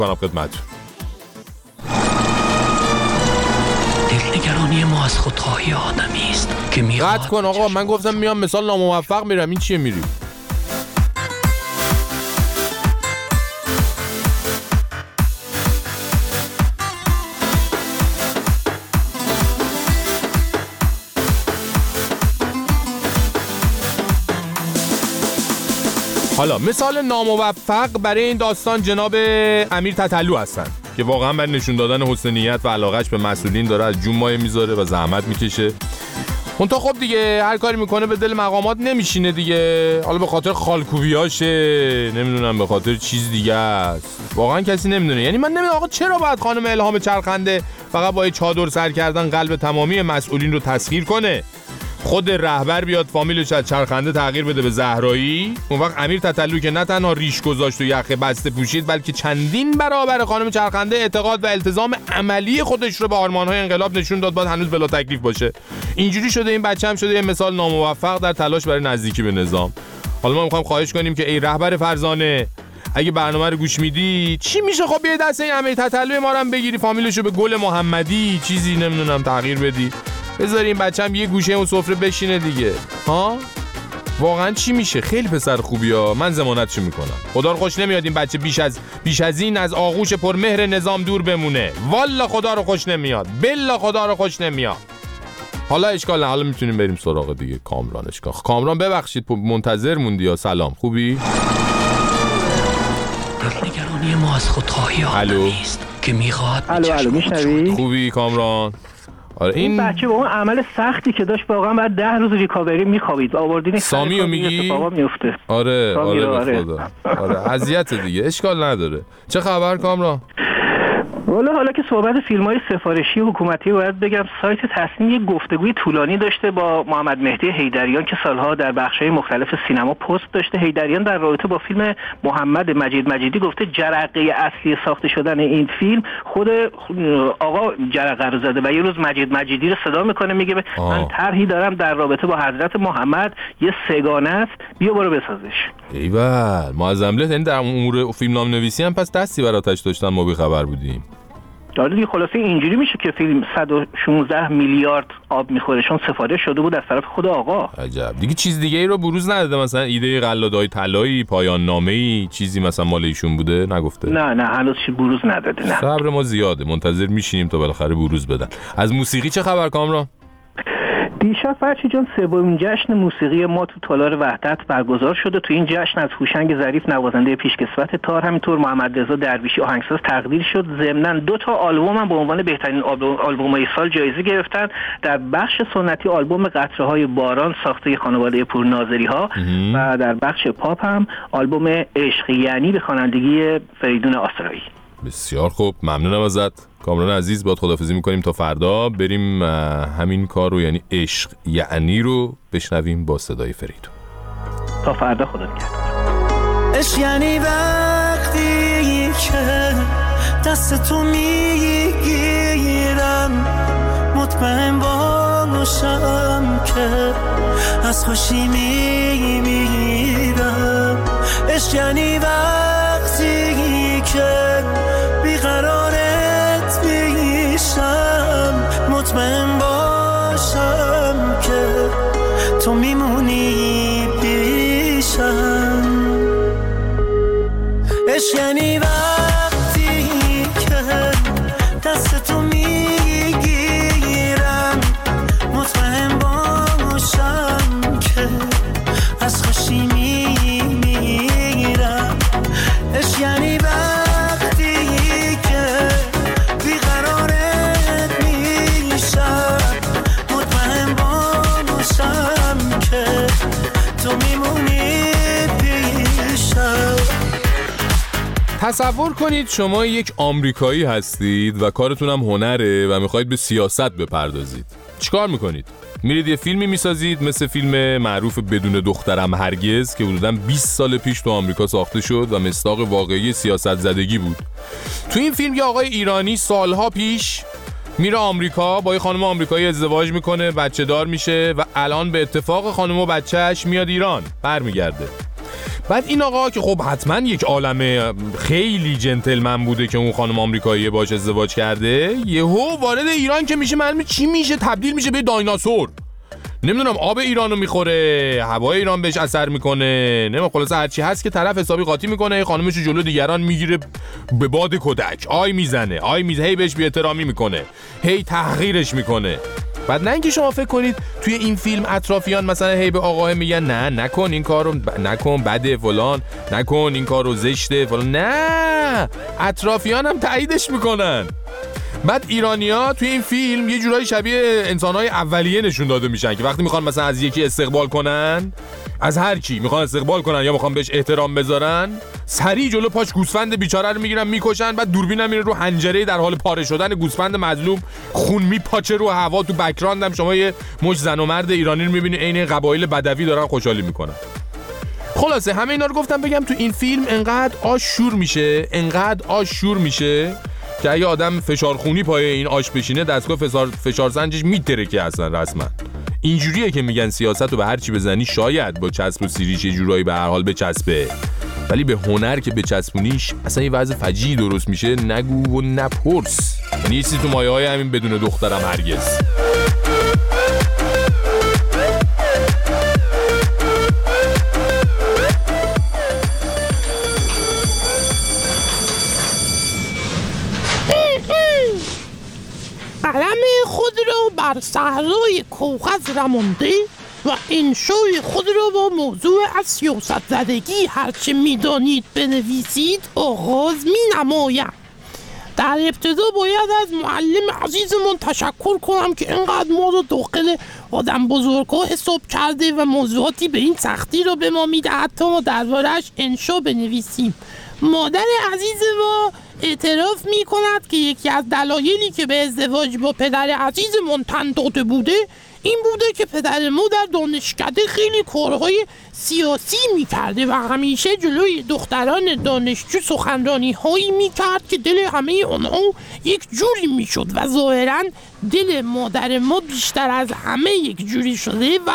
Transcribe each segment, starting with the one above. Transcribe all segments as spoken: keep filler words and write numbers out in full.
کنم خدمتتون. دلنگرانی ما از خودخواهی آدمی است که میخواد. قطع کن آقا، من گفتم میام مثال ناموفق میرم، این چیه میری؟ حالا مثال ناموفق برای این داستان جناب امیر تتلو هستن که واقعا برای نشون دادن حسن نیت و علاقهش به مسئولین داره از جون مایه میذاره و زحمت میکشه. اون تا خب دیگه هر کاری میکنه به دل مقامات نمیشینه دیگه، حالا به خاطر خالکوبیاشه، نمیدونم به خاطر چیز دیگه است، واقعا کسی نمیدونه. یعنی من نمیدونم آقا چرا باید خانم الهام چرخنده فقط با چادر سر کردن قلب تمامی مسئولین رو تسخیر کنه؟ خود رهبر بیاد فامیلش از چرخنده تغییر بده به زهرایی، اون وقت امیر تتلو که نه تنها ریش گذاشت و یخ بسته پوشید، بلکه چندین برابر خانم چرخنده اعتقاد و التزام عملی خودش رو به آرمان‌های انقلاب نشون داد، باید هنوز بلا تکلیف باشه. اینجوری شده این بچه هم شده یه مثال ناموفق در تلاش برای نزدیکی به نظام. حالا ما می‌خوایم خواهش کنیم که ای رهبر فرزانه، اگه برنامه رو گوش میدی چی میشه خب یه دست این امیر تتلو ما رو هم بگیری فامیلشو به گل محمدی چیزی نمیدونم تغییر بدی، بذار این بچه‌م یه گوشه اون سفره بشینه دیگه. ها واقعا چی میشه؟ خیلی پسر خوبی ها، من ضمانتشو میکنم. خدا رو خوش نمیاد این بچه بیش از بیش از این از آغوش پرمهر نظام دور بمونه. والا خدا رو خوش نمیاد، بلا خدا رو خوش نمیاد. حالا اشکال نه، حالا میتونیم بریم سراغ دیگه. کامران اشکال کامران ببخشید منتظر موندی یا سلام خوبی؟ دلنگرانی ما از خودخواهی آدمی است که میخواد. الو الو میشنوی؟ خوبی کامران؟ آره این, این بچه با اون عمل سختی که داشت واقعا بعد ده روز ریکاوری میخوابید، آوردین سامیو میگی؟ اتفاقا میفته. آره آره به خدا. آره اذیت دیگه، اشکال نداره. چه خبر کامران؟ والا حالا که صحبت فیلم‌های سفارشی حکومتی باید بگم سایت تصمیم یک گفتگوی طولانی داشته با محمد مهدی حیدریان که سالها در بخش‌های مختلف سینما پست داشته. حیدریان در رابطه با فیلم محمد مجید مجیدی گفته جرقه اصلی ساخته شدن این فیلم خود آقا جرقه رو زده و یه روز مجید مجیدی رو صدا میکنه میگه من طرحی دارم در رابطه با حضرت محمد، یه سگانه است، بیا برو بسازش. ایول معظم له، این در امور فیلمنامه‌نویسی هم پس دستی براتش داشتن ما بی خبر بودیم. داره دیگه خلاصه اینجوری میشه که فیلم صد و شانزده میلیارد آب میخوره چون سفارش شده بود از طرف خود آقا. عجب دیگه. چیز دیگه ای رو بروز نداده؟ مثلا ایده قلادای طلایی، پایان نامه‌ای، چیزی مثلا مال ایشون بوده؟ نگفته؟ نه نه هنوز چیز بروز نداده. نه صبر ما زیاده، منتظر میشینیم تا بالاخره بروز بدن. از موسیقی چه خبر کامران؟ دیشب فرشی جان سومین جشن موسیقی ما تو تالار وحدت برگزار شده. تو این جشن از هوشنگ ظریف نوازنده پیشکسوت تار، همینطور محمد رضا درویشی آهنگساز تقدیر شد. ضمناً دو تا آلبوم هم به عنوان بهترین آلبوم‌های سال جایزه گرفتن. در بخش سنتی آلبوم قطره‌های باران ساخته خانواده پورناظری‌ها و در بخش پاپ هم آلبوم عشق یعنی به خوانندگی فریدون آسرایی. بسیار خوب، ممنونم ازت کامران عزیز. باید خداحافظی میکنیم تا فردا. بریم همین کار رو یعنی عشق یعنی رو بشنویم با صدای فریدون. تا فردا، خدا نگهدار. عشق یعنی وقتی که دست تو میگیرم، مطمئن باشم که از خوشی میمیرم. عشق یعنی وقتی که بیقرارت میشم، مطمئن باشم که تو میمونی پیشم. عشق یعنی وقتی که دست تو میگیرم، مطمئن باشم که از خوشی میمیرم. عشق یعنی وقتی که بیقرارت میشم، مطمئن باشم که تو میمونی پیشم. تصور کنید شما یک آمریکایی هستید و کارتون هم هنره و میخواید به سیاست بپردازید. چیکار میکنید؟ میرید یه فیلمی میسازید مثل فیلم معروف بدون دخترم هرگز که حدوداً بیست سال پیش تو آمریکا ساخته شد و مصداق واقعی سیاست زدگی بود. تو این فیلم یه آقای ایرانی سالها پیش میره آمریکا، با یه خانم آمریکایی ازدواج میکنه، بچه دار میشه و الان به اتفاق خانم و بچهش میاد ایران، برمیگرده. بعد این آقا که خب حتما یک عالمه خیلی جنتلمن بوده که اون خانم آمریکایی باش ازدواج کرده، یهو وارد ایران که میشه معلومه چی میشه، تبدیل میشه به دایناسور. نمیدونم آب ایرانو میخوره، هوای ایران بهش اثر میکنه، نمیدونم خلاص هر چی هست که طرف حسابی قاطی میکنه، خانمشو جلو دیگران میگیره به باد کدک، آی میزنه، آی میزنه، هی بهش بی‌احترامی میکنه، هی تحقیرش میکنه. بعد نه اینکه شما فکر کنید توی این فیلم اطرافیان مثلا هی به آقاه میگن نه نکن این کارو، ب... نکن بده فلان، نکن این کارو زشته فلان، نه اطرافیان هم تاییدش میکنن. بعد ایرانی‌ها توی این فیلم یه جورایی شبیه انسان‌های اولیه نشون داده میشن که وقتی میخوان مثلا از یکی استقبال کنن، از هر کی میخوان استقبال کنن یا میخوان بهش احترام بذارن، سریع جلو پاش گوسفند بیچاره رو میگیرن میکشن، بعد دوربینم میره رو حنجره در حال پاره شدن گوسفند مظلوم، خون میپاچه رو هوا، تو بک‌گراند هم شما یه مش زن و مرد ایرانی رو میبینید عین قبایل بدوی دارن خوشحالی میکنن. خلاصه همه اینا رو گفتم بگم تو این فیلم انقدر آش شور میشه، انقدر آش شور میشه که اگه آدم فشارخونی پای این آش بشینه دستگاه فشار فشارسنجش میترکه اصلا رسما. اینجوریه که میگن سیاست رو به هر چی بزنی شاید با چسب و سیریش یه جورایی به هر حال بچسبه، ولی به هنر که بچسبونیش اصلا یه وضع فجیعی درست میشه، نگو و نپرس. یعنی یه چیزی تو مایه های همین بدون دخترم هرگز. قلم خود را بر صحرای کاغذ رمانده و انشای خود را با موضوع از سیاست زدگی هرچه میدانید بنویسید آغاز می نمایم. در ابتدا باید از معلم عزیزمون تشکر کنم که اینقدر ما رو داخل آدم بزرگا حساب کرده و موضوعاتی به این سختی رو به ما میدهد تا ما درباره‌اش انشا بنویسیم. مادر عزیز ما اعتراف می کند که یکی از دلایلی که به ازدواج با پدر عزیزمون تن داده بوده این بوده که پدر ما در دانشکده خیلی کارهای سیاسی می کرده و همیشه جلوی دختران دانشجو سخنرانی هایی می کرد که دل همه اونها یک جوری می شد و ظاهرا دل مادر ما بیشتر از همه یک جوری شده و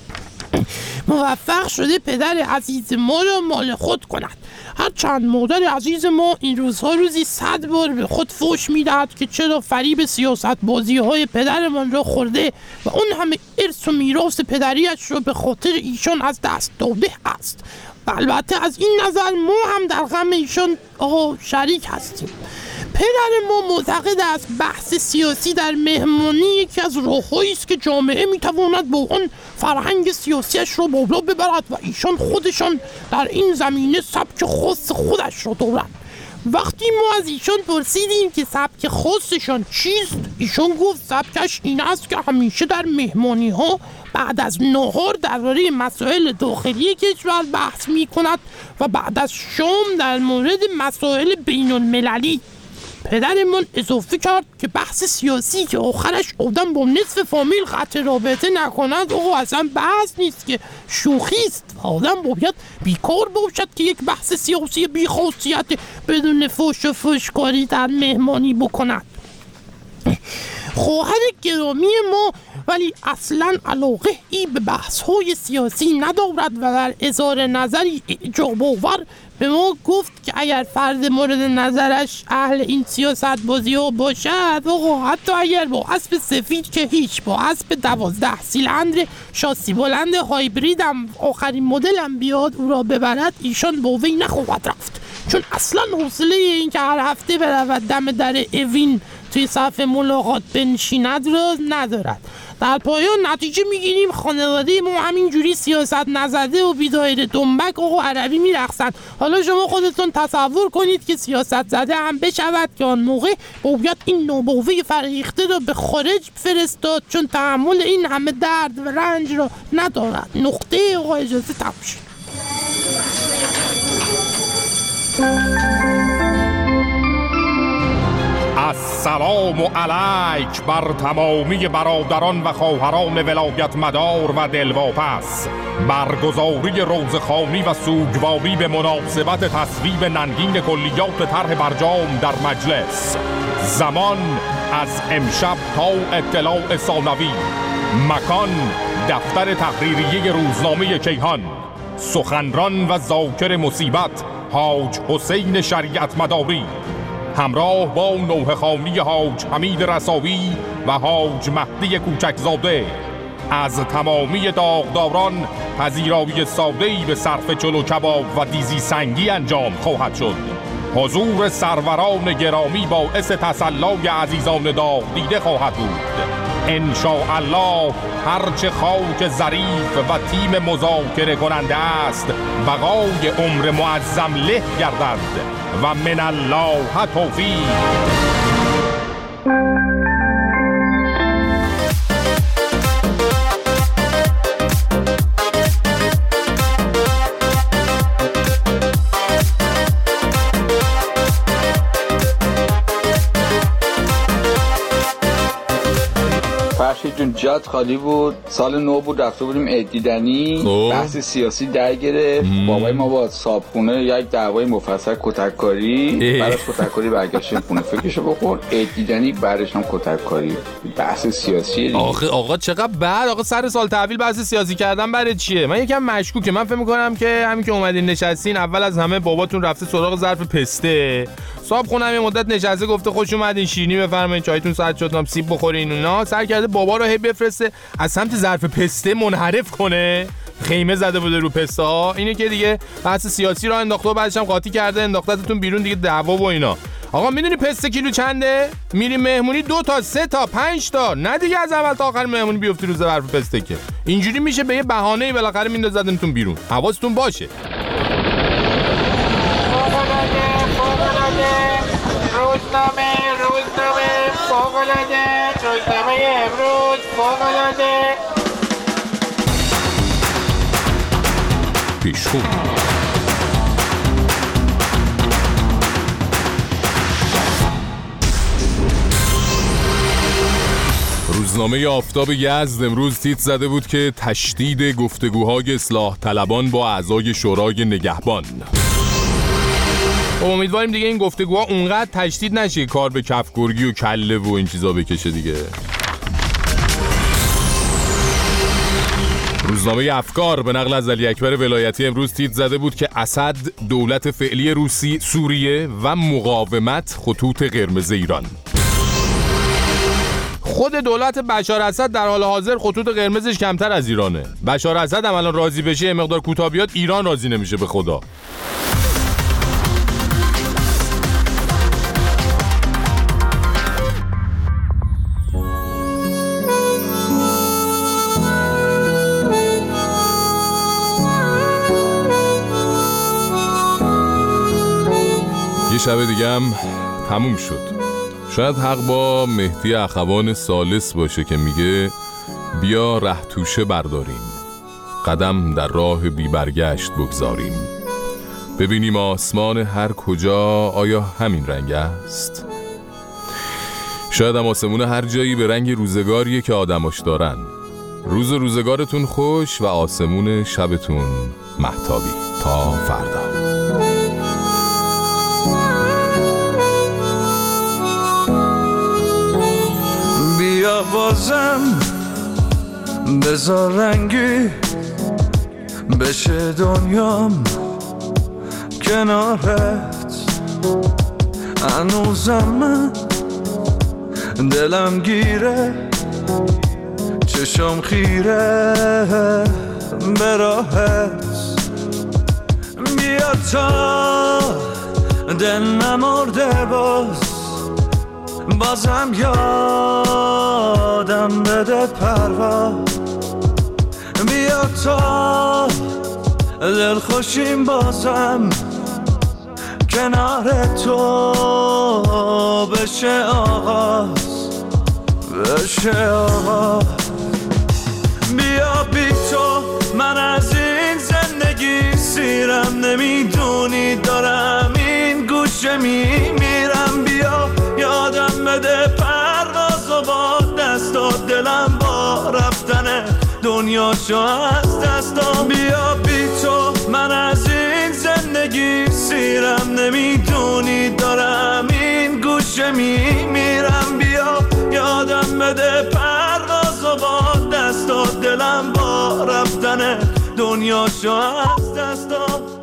موفق شده پدر عزیز ما را مال خود کند. هرچند مادر عزیز ما این روزها روزی صد بار به خود فوش میدهد که چرا فریب سیاست بازی های پدرمان را خورده و اون همه ارث و میراث پدریش را به خاطر ایشان از دست داده است. و البته از این نظر ما هم در غم ایشان آقا شریک هستیم. پدر ما معتقد است بحث سیاسی در مهمانی یکی از راه‌هایی است که جامعه میتواند با آن فرهنگ سیاسیش را بالا ببرد و ایشان خودشان در این زمینه سبک خاص خودش را دارند. وقتی ما از ایشان پرسیدیم که سبک خاصشان چیست، ایشان گفت سبکش این است که همیشه در مهمانی ها بعد از نهار درباره مسائل داخلی کشور بحث می کند و بعد از شام در مورد مسائل بین المللی. پدرمون اضافه کرد که بحث سیاسی که آخرش آدم با نصف فامیل قطع رابطه نکند آقا اصلا بحث نیست که شوخی است و آدم باید بیکار باشد که یک بحث سیاسی بیخاصیت بدون فوش و فوشکاری در مهمانی بکند. خواهر گرامی ما ولی اصلا علاقه ای به بحث های سیاسی ندارد و در اظهار نظری اعجاب آور به ما گفت که اگر فرد مورد نظرش اهل این سیاست بازی ها باشد آقا حتی اگر با اسب سفید که هیچ، با اسب دوازده سیلندر شاسی بلند هایبرید هم آخرین مدل هم بیاد او را ببرد ایشان با وی نخواهد رفت، چون اصلا حوصله این که هر هفته برود دم در اوین توی صفحه ملاقات بنشیند را ندارد. در پایان نتیجه میگیریم خانواده ما همینجوری سیاست نزده و بیدایر دنبک و عربی میرقصند. حالا شما خودتون تصور کنید که سیاست زده هم بشود که آن موقع باید این نوباوه فرهیخته را به خارج فرستاد، چون تحمل این همه درد و رنج را ندارد. نقطه آقا اجازه تمام شد. السلام علیک بر تمامی برادران و خواهران ولایت مدار و دلواپس. برگزاری روزخوانی و سوگواری به مناسبت تصویب ننگین کلیات طرح برجام در مجلس. زمان از امشب تا اطلاع ثانوی. مکان دفتر تحریریه روزنامه کیهان. سخنران و ذاکر مصیبت حاج حسین شریعت مداری، همراه با نوحه خوانی حاج حمید رساوی و حاج مهدی کوچکزاده. از تمامی داغداران پذیرایی ساده‌ای به صرف چلو کباب و دیزی سنگی انجام خواهد شد. حضور سروران گرامی باعث تسلای عزیزان داغ دیده خواهد بود. ان شاء الله هرچه خاک ظریف و تیم مذاکره کننده است بقای عمر معظم له گردد و من الله توفیق. فرشید جون جات خالی بود، سال نو بود، رفته بودیم عید دیدنی، بحث سیاسی در گرفت. بابای ما با صابخونه یک دعوای مفصل کتککاری، بعد از کتککاری برگشتیم خونه. فکرشو بکن عید دیدنی بعدش هم کتککاری، بحث سیاسی. آخه آقا چقدر بعد آقا سر سال تحویل بحث سیاسی کردن برای چیه؟ من یکم مشکوکه. من فکر می‌کنم که همین که اومدین نشستین اول از همه باباتون رفته سراغ ظرف پسته، صاحب خونم یه مدت نشسته گفته خوش اومدین شیرینی بفرمایید چایتون سرد شد سیب بخورین اینا، سر کرده بابا رو هی بفرسته از سمت ظرف پسته منحرف کنه، خیمه زده بوده رو پسته ها. اینه که دیگه بحث سیاسی رو انداخته و بعدش هم قاطی کرده انداختتون بیرون دیگه دعوا و اینا. آقا میدونی پسته کیلو چنده؟ میری مهمونی دو تا سه تا پنج تا، نه دیگه از اول تا آخر مهمونی بیفتی رو ظرف پسته که اینجوری میشه به یه بهانه‌ای بالاخره میندازتون بیرون. حواستون باشه. روزنامه روزنامه فوق‌العاده، روزنامه امروز فوق‌العاده. پیشخو روزنامه آفتاب یزد امروز تیتر زده بود که تشدید گفتگوهای اصلاح طلبان با اعضای شورای نگهبان. امیدواریم دیگه این گفتگوها اونقدر تشدید نشه کار به کفگرگی و کله و این چیزا بکشه دیگه. روزنامه افکار به نقل از علی اکبر ولایتی امروز تیتر زده بود که اسد، دولت فعلی روسی، سوریه و مقاومت خطوط قرمز ایران. خود دولت بشار اسد در حال حاضر خطوط قرمزش کمتر از ایرانه. بشار اسد هم الان راضی بشه یه مقدار کوتاه بیاد، ایران راضی نمیشه به خدا. یه شب دیگه هم تموم شد. شاید حق با مهدی اخوان ثالث باشه که میگه بیا ره توشه برداریم، قدم در راه بی برگشت بگذاریم، ببینیم آسمان هر کجا آیا همین رنگ است. شاید هم آسمون هر جایی به رنگ روزگاریه که آدماش دارن. روز روزگارتون خوش و آسمون شبتون مهتابی. تا فردا. بیا بازم بذار رنگی بشه دنیام کنارت، هنوزم من دلم گیره چشم خیره به راحت. بیا تا دل نمرده باز بازم یادم بده پرواز. بیا تا دل خوشیم بازم کنار تو بشه آغاز بشه آغاز. بیا بی تو من از این زندگی سیرم، نمیدونی دارم این گوشه میمیرم. بیا یادم بده پرواز و با دستات دلم با رفتن دنیاشو از دستام. بیا بی تو من از این زندگی سیرم، نمیدونی دارم این گوشه میمیرم. بیا یادم بده پرواز و با دستات دلم با رفتن دنیا دنیاشو از دست داد